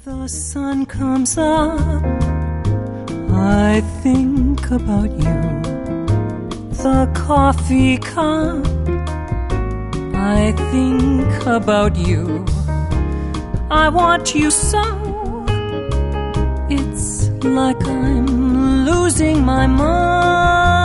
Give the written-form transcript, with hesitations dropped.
The sun comes up, I think about you. The coffee cup, I think about you. I want you so, it's like I'm losing my mind.